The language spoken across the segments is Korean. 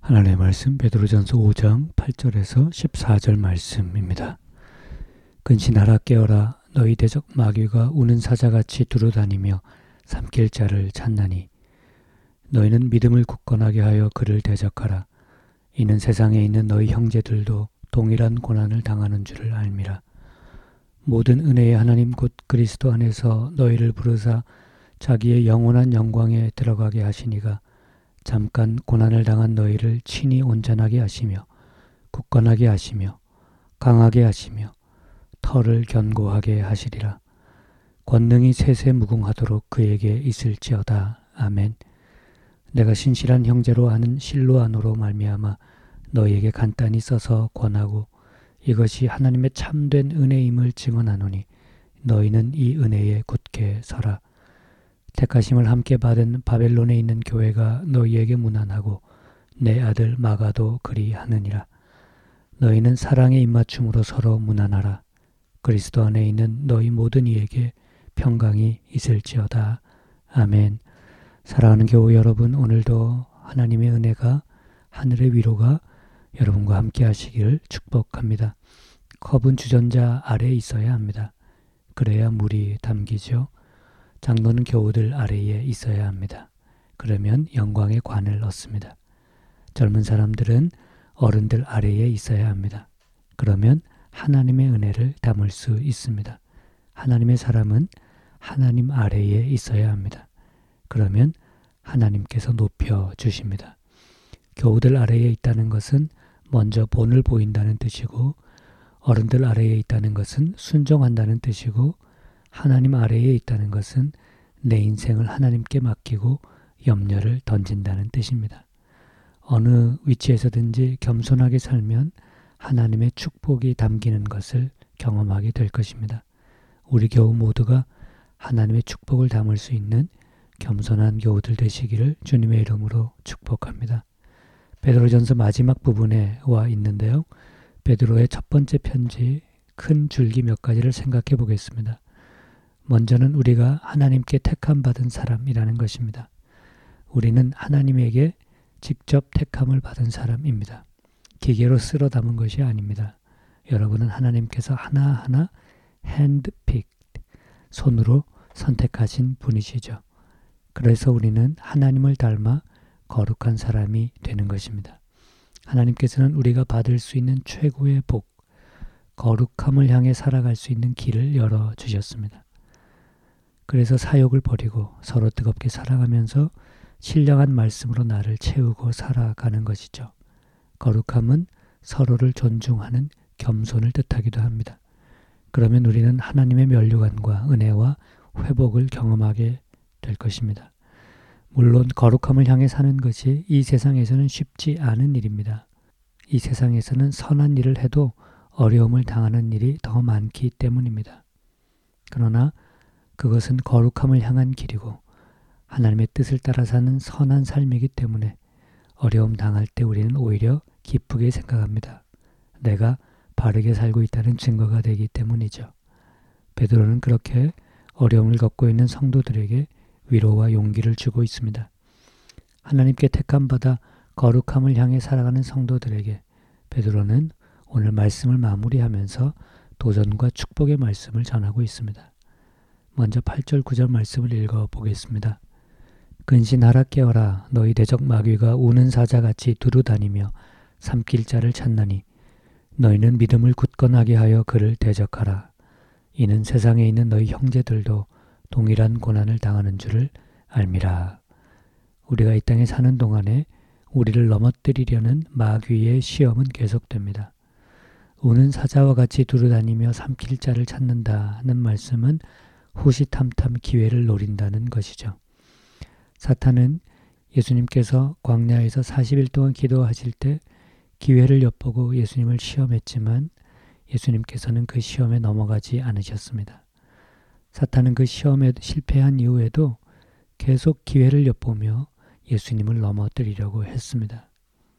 하나님의 말씀 베드로전서 5장 8절에서 14절 말씀입니다. 근신하라 깨어라 너희 대적 마귀가 우는 사자같이 두루다니며 삼킬 자를 찾나니 너희는 믿음을 굳건하게 하여 그를 대적하라. 이는 세상에 있는 너희 형제들도 동일한 고난을 당하는 줄을 알미라. 모든 은혜의 하나님 곧 그리스도 안에서 너희를 부르사 자기의 영원한 영광에 들어가게 하시니가 잠깐 고난을 당한 너희를 친히 온전하게 하시며 굳건하게 하시며 강하게 하시며 터를 견고하게 하시리라. 권능이 세세 무궁하도록 그에게 있을지어다. 아멘. 내가 신실한 형제로 아는 실로아노로 말미암아 너희에게 간단히 써서 권하고 이것이 하나님의 참된 은혜임을 증언하노니 너희는 이 은혜에 굳게 서라. 택하심을 함께 받은 바벨론에 있는 교회가 너희에게 문안하고 내 아들 마가도 그리하느니라. 너희는 사랑의 입맞춤으로 서로 문안하라. 그리스도 안에 있는 너희 모든 이에게 평강이 있을지어다. 아멘. 사랑하는 교우 여러분, 오늘도 하나님의 은혜가 하늘의 위로가 여러분과 함께 하시기를 축복합니다. 컵은 주전자 아래에 있어야 합니다. 그래야 물이 담기죠. 장로는 교우들 아래에 있어야 합니다. 그러면 영광의 관을 얻습니다. 젊은 사람들은 어른들 아래에 있어야 합니다. 그러면 하나님의 은혜를 담을 수 있습니다. 하나님의 사람은 하나님 아래에 있어야 합니다. 그러면 하나님께서 높여주십니다. 교우들 아래에 있다는 것은 먼저 본을 보인다는 뜻이고 어른들 아래에 있다는 것은 순종한다는 뜻이고 하나님 아래에 있다는 것은 내 인생을 하나님께 맡기고 염려를 던진다는 뜻입니다. 어느 위치에서든지 겸손하게 살면 하나님의 축복이 담기는 것을 경험하게 될 것입니다. 우리 교우 모두가 하나님의 축복을 담을 수 있는 겸손한 교우들 되시기를 주님의 이름으로 축복합니다. 베드로전서 마지막 부분에 와 있는데요. 베드로의 첫 번째 편지 큰 줄기 몇 가지를 생각해 보겠습니다. 먼저는 우리가 하나님께 택함 받은 사람이라는 것입니다. 우리는 하나님에게 직접 택함을 받은 사람입니다. 기계로 쓸어 담은 것이 아닙니다. 여러분은 하나님께서 하나하나 핸드픽, 손으로 선택하신 분이시죠. 그래서 우리는 하나님을 닮아 거룩한 사람이 되는 것입니다. 하나님께서는 우리가 받을 수 있는 최고의 복, 거룩함을 향해 살아갈 수 있는 길을 열어주셨습니다. 그래서 사욕을 버리고 서로 뜨겁게 사랑하면서 신령한 말씀으로 나를 채우고 살아가는 것이죠. 거룩함은 서로를 존중하는 겸손을 뜻하기도 합니다. 그러면 우리는 하나님의 면류관과 은혜와 회복을 경험하게 될 것입니다. 물론 거룩함을 향해 사는 것이 이 세상에서는 쉽지 않은 일입니다. 이 세상에서는 선한 일을 해도 어려움을 당하는 일이 더 많기 때문입니다. 그러나 그것은 거룩함을 향한 길이고 하나님의 뜻을 따라 사는 선한 삶이기 때문에 어려움 당할 때 우리는 오히려 기쁘게 생각합니다. 내가 바르게 살고 있다는 증거가 되기 때문이죠. 베드로는 그렇게 어려움을 겪고 있는 성도들에게 위로와 용기를 주고 있습니다. 하나님께 택함받아 거룩함을 향해 살아가는 성도들에게 베드로는 오늘 말씀을 마무리하면서 도전과 축복의 말씀을 전하고 있습니다. 먼저 8절 9절 말씀을 읽어보겠습니다. 근신하라 깨어라 너희 대적 마귀가 우는 사자같이 두루다니며 삼킬 자를 찾나니 너희는 믿음을 굳건하게 하여 그를 대적하라. 이는 세상에 있는 너희 형제들도 동일한 고난을 당하는 줄을 알미라. 우리가 이 땅에 사는 동안에 우리를 넘어뜨리려는 마귀의 시험은 계속됩니다. 우는 사자와 같이 두루다니며 삼킬 자를 찾는다는 말씀은 호시탐탐 기회를 노린다는 것이죠. 사탄은 예수님께서 광야에서 40일 동안 기도하실 때 기회를 엿보고 예수님을 시험했지만 예수님께서는 그 시험에 넘어가지 않으셨습니다. 사탄은 그 시험에 실패한 이후에도 계속 기회를 엿보며 예수님을 넘어뜨리려고 했습니다.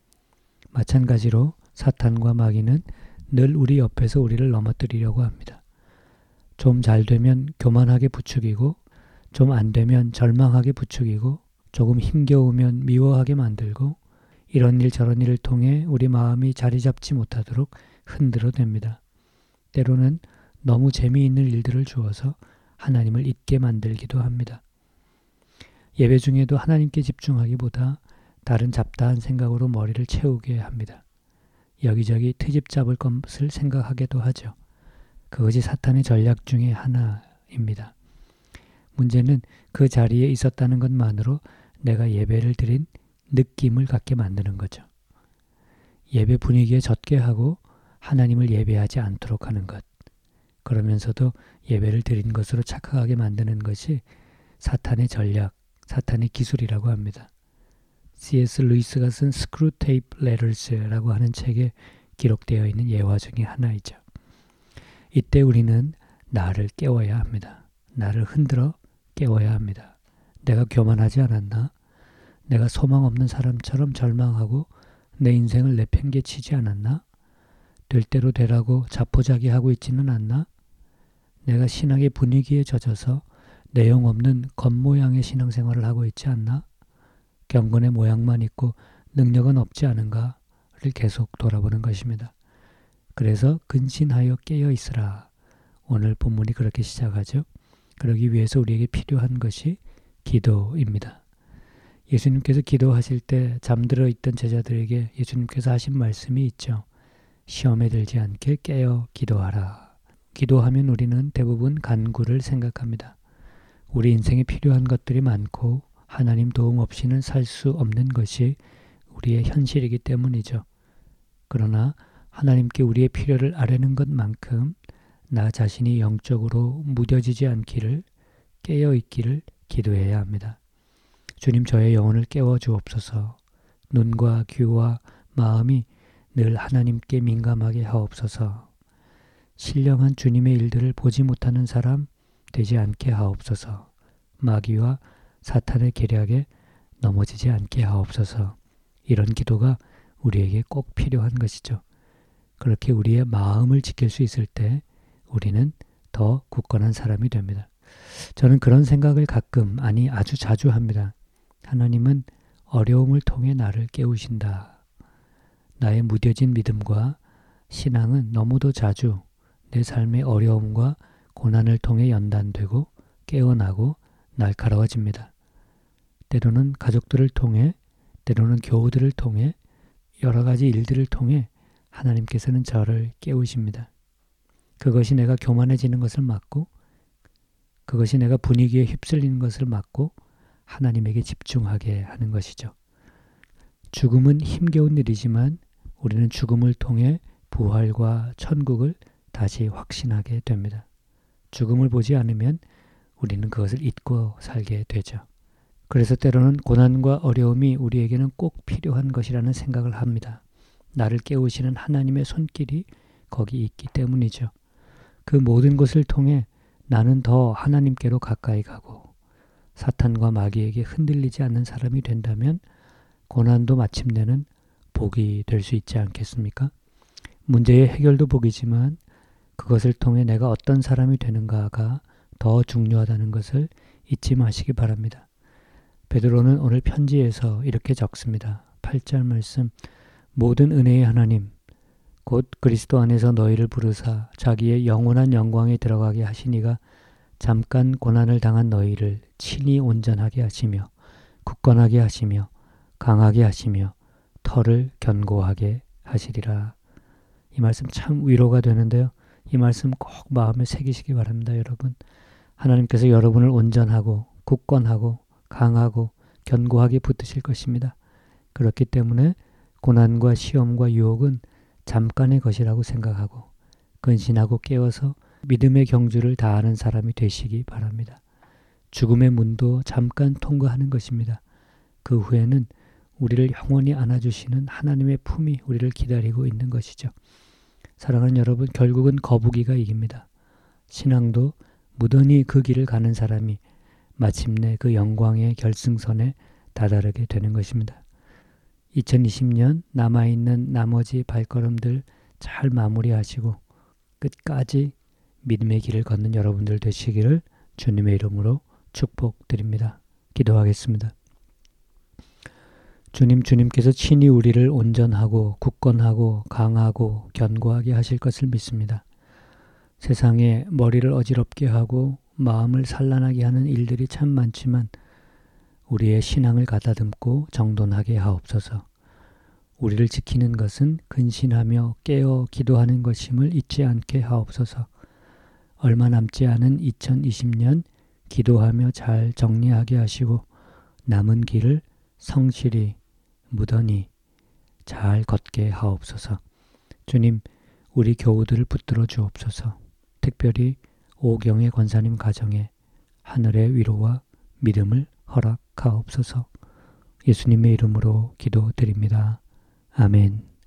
마찬가지로 사탄과 마귀는 늘 우리 옆에서 우리를 넘어뜨리려고 합니다. 좀 잘 되면 교만하게 부추기고 좀 안 되면 절망하게 부추기고 조금 힘겨우면 미워하게 만들고 이런 일 저런 일을 통해 우리 마음이 자리 잡지 못하도록 흔들어댑니다. 때로는 너무 재미있는 일들을 주어서 하나님을 잊게 만들기도 합니다. 예배 중에도 하나님께 집중하기보다 다른 잡다한 생각으로 머리를 채우게 합니다. 여기저기 트집 잡을 것을 생각하게도 하죠. 그것이 사탄의 전략 중에 하나입니다. 문제는 그 자리에 있었다는 것만으로 내가 예배를 드린 느낌을 갖게 만드는 거죠. 예배 분위기에 젖게 하고 하나님을 예배하지 않도록 하는 것. 그러면서도 예배를 드린 것으로 착각하게 만드는 것이 사탄의 전략, 사탄의 기술이라고 합니다. C.S. 루이스가 쓴 스크루테이프 레터스라고 하는 책에 기록되어 있는 예화 중에 하나이죠. 이때 우리는 나를 깨워야 합니다. 나를 흔들어 깨워야 합니다. 내가 교만하지 않았나? 내가 소망 없는 사람처럼 절망하고 내 인생을 내팽개치지 않았나? 될 대로 되라고 자포자기하고 있지는 않나? 내가 신앙의 분위기에 젖어서 내용 없는 겉모양의 신앙생활을 하고 있지 않나? 경건의 모양만 있고 능력은 없지 않은가를 계속 돌아보는 것입니다. 그래서 근신하여 깨어 있으라. 오늘 본문이 그렇게 시작하죠. 그러기 위해서 우리에게 필요한 것이 기도입니다. 예수님께서 기도하실 때 잠들어 있던 제자들에게 예수님께서 하신 말씀이 있죠. 시험에 들지 않게 깨어 기도하라. 기도하면 우리는 대부분 간구를 생각합니다. 우리 인생에 필요한 것들이 많고 하나님 도움 없이는 살 수 없는 것이 우리의 현실이기 때문이죠. 그러나 하나님께 우리의 필요를 아뢰는 것만큼 나 자신이 영적으로 무뎌지지 않기를, 깨어 있기를 기도해야 합니다. 주님, 저의 영혼을 깨워 주옵소서. 눈과 귀와 마음이 늘 하나님께 민감하게 하옵소서. 신령한 주님의 일들을 보지 못하는 사람 되지 않게 하옵소서. 마귀와 사탄의 계략에 넘어지지 않게 하옵소서. 이런 기도가 우리에게 꼭 필요한 것이죠. 그렇게 우리의 마음을 지킬 수 있을 때 우리는 더 굳건한 사람이 됩니다. 저는 그런 생각을 가끔, 아니 아주 자주 합니다. 하나님은 어려움을 통해 나를 깨우신다. 나의 무뎌진 믿음과 신앙은 너무도 자주 내 삶의 어려움과 고난을 통해 연단되고 깨어나고 날카로워집니다. 때로는 가족들을 통해, 때로는 교우들을 통해, 여러 가지 일들을 통해 하나님께서는 저를 깨우십니다. 그것이 내가 교만해지는 것을 막고, 그것이 내가 분위기에 휩쓸리는 것을 막고 하나님에게 집중하게 하는 것이죠. 죽음은 힘겨운 일이지만 우리는 죽음을 통해 부활과 천국을 다시 확신하게 됩니다. 죽음을 보지 않으면 우리는 그것을 잊고 살게 되죠. 그래서 때로는 고난과 어려움이 우리에게는 꼭 필요한 것이라는 생각을 합니다. 나를 깨우시는 하나님의 손길이 거기 있기 때문이죠. 그 모든 것을 통해 나는 더 하나님께로 가까이 가고 사탄과 마귀에게 흔들리지 않는 사람이 된다면 고난도 마침내는 복이 될 수 있지 않겠습니까? 문제의 해결도 복이지만 그것을 통해 내가 어떤 사람이 되는가가 더 중요하다는 것을 잊지 마시기 바랍니다. 베드로는 오늘 편지에서 이렇게 적습니다. 8절 말씀, 모든 은혜의 하나님 곧 그리스도 안에서 너희를 부르사 자기의 영원한 영광에 들어가게 하시니가 잠깐 고난을 당한 너희를 친히 온전하게 하시며 굳건하게 하시며 강하게 하시며 터를 견고하게 하시리라. 이 말씀 참 위로가 되는데요. 이 말씀 꼭 마음에 새기시기 바랍니다. 여러분, 하나님께서 여러분을 온전하고 굳건하고 강하고 견고하게 붙드실 것입니다. 그렇기 때문에 고난과 시험과 유혹은 잠깐의 것이라고 생각하고 근신하고 깨어서 믿음의 경주를 다하는 사람이 되시기 바랍니다. 죽음의 문도 잠깐 통과하는 것입니다. 그 후에는 우리를 영원히 안아주시는 하나님의 품이 우리를 기다리고 있는 것이죠. 사랑하는 여러분, 결국은 거북이가 이깁니다. 신앙도 무던히 그 길을 가는 사람이 마침내 그 영광의 결승선에 다다르게 되는 것입니다. 2020년 남아있는 나머지 발걸음들 잘 마무리하시고 끝까지 믿음의 길을 걷는 여러분들 되시기를 주님의 이름으로 축복드립니다. 기도하겠습니다. 주님께서 친히 우리를 온전하고 굳건하고 강하고 견고하게 하실 것을 믿습니다. 세상에 머리를 어지럽게 하고 마음을 산란하게 하는 일들이 참 많지만 우리의 신앙을 가다듬고 정돈하게 하옵소서. 우리를 지키는 것은 근신하며 깨어 기도하는 것임을 잊지 않게 하옵소서. 얼마 남지 않은 2020년 기도하며 잘 정리하게 하시고 남은 길을 성실히 무던히 잘 걷게 하옵소서. 주님, 우리 교우들을 붙들어 주옵소서. 특별히 오경의 권사님 가정에 하늘의 위로와 믿음을 허락하옵소서. 예수님의 이름으로 기도드립니다. 아멘.